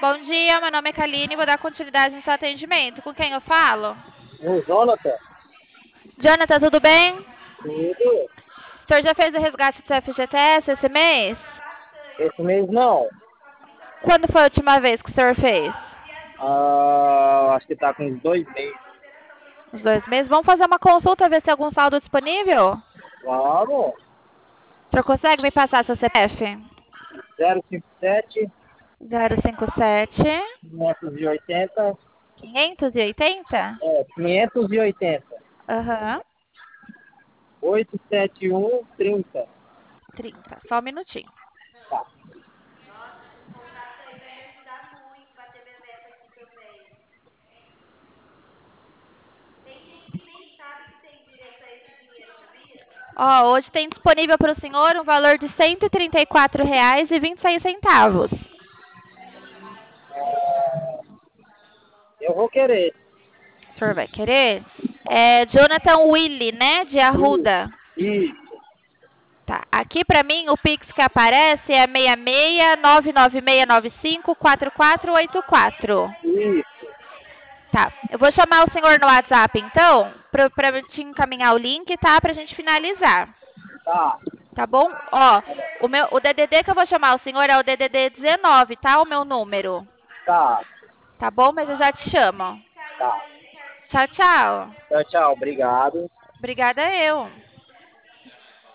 Bom dia, meu nome é Kaline, vou dar continuidade no seu atendimento. Com quem eu falo? O Jonathan, Jonathan, tudo bem? tudo. O senhor já fez o resgate do seu FGTS esse mês? Esse mês não. Quando foi a última vez que o senhor fez? Acho que tá com uns 2 meses. Uns 2 meses? Vamos fazer uma consulta, ver se tem algum saldo disponível? Vamos. O senhor consegue me passar seu CPF? 057 057 580. 580? 580. Aham. 871 30. 30. Só um minutinho. Tá. Ó, hoje tem disponível para o senhor um valor de R$ 134,26. Eu vou querer. O senhor vai querer? É Jonathan Willy, né? De Isso. Arruda. Isso. Tá. Aqui para mim o Pix que aparece é 66 99695 4484. Isso. Tá. Eu vou chamar o senhor no WhatsApp então, para te encaminhar o link, tá? Pra gente finalizar. Tá. Tá bom? Ó, o DDD que eu vou chamar o senhor é o DDD 19, tá? O meu número. Tá. Tá bom? Mas eu já te chamo. Tá. Tchau, tchau. Tchau, tchau. Obrigado. Obrigada eu.